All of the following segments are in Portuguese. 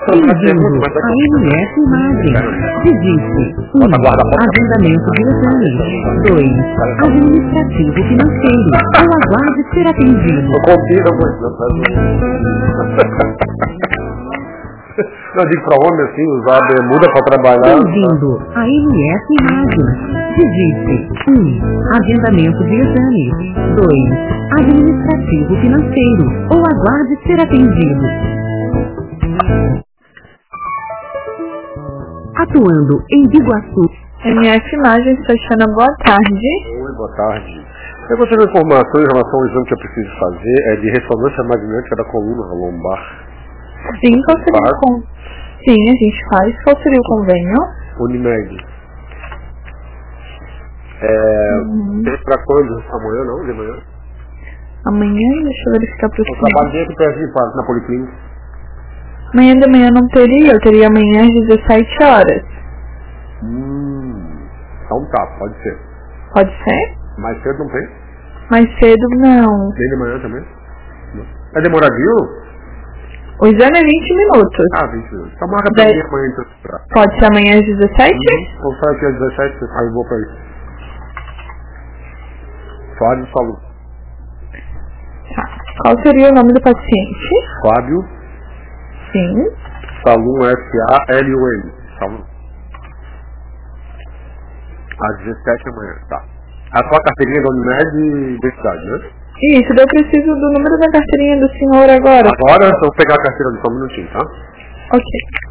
Bem-vindo à AMS Imagens. Digite 1. Agendamento de exames. 2. Administrativo financeiro. Ou aguarde ser atendido. Não, digo para homem assim, usar bermuda para trabalhar. Bem-vindo à AMS Imagens. Digite 1. Agendamento de exames. 2. Administrativo financeiro. Ou aguarde ser atendido. Atuando em Biguaçu. MS Imagens, Tatiana, boa tarde. Oi, boa tarde. Eu gostaria de informação em relação ao exame que eu preciso fazer, é de ressonância magnética da coluna lombar. Sim, qual seria o Sim, a gente faz. Qual seria o convênio? Unimed. Para quando? Amanhã não? De manhã? Amanhã, deixa eu verificar para o Eu trabalho dentro perto de na Policlínica. Amanhã de manhã não teria, eu teria amanhã às 17 horas. Então tá, pode ser. Pode ser? Mais cedo não tem? Mais cedo não. Nem de manhã também? Não. É demoradinho? O exame é 20 minutos. 20 minutos. Então marca pra mim amanhã então. Pode ser amanhã às 17? Vou sair aqui às 17, aí eu vou pra isso. Fábio Salum. Tá. Qual seria o nome do paciente? Fábio Sim. Salum, Salun. Salum. Às 17 amanhã, tá. A sua carteirinha da Unimed e identidade, né? Isso, eu preciso do número da carteirinha do senhor agora. Agora eu vou pegar a carteira do só um minutinho, tá? Ok.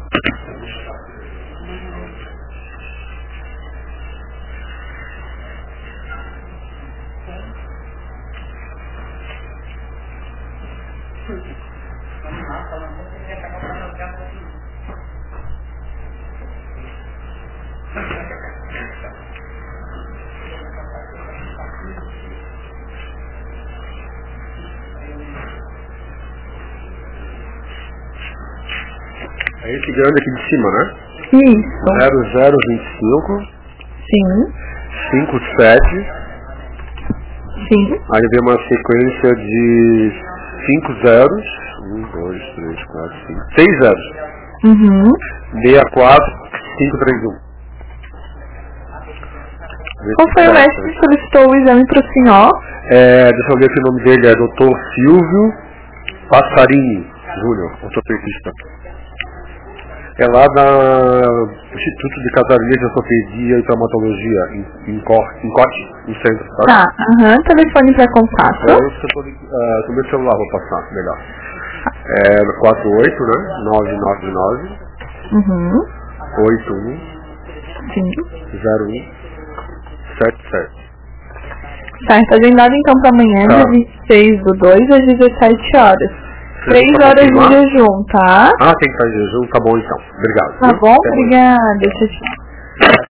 É esse grande aqui de cima, né? Isso. 0025 Sim. 57. Sim. Aí vem uma sequência de 5 zeros. 1, 2, 3, 4, 5. 6 zeros. 64, 531. Qual foi o médico que solicitou o exame para o senhor? Deixa eu ver que o nome dele é Dr. Silvio Passarini Júnior, ortopedista. É lá da Instituto de Casaria de Ortopedia e Traumatologia, em Cote, no centro, tá? Tá, telefone para contato. Eu estou no meu celular, vou passar, melhor. 48, né? 999 81 Sim. 01 77. Certo, agendado então para amanhã, dia 26/2 às 17 horas. 3 horas de jejum, tá? Tem que fazer jejum, tá bom então. Obrigado. Tá bom, obrigada. Tchau, tchau.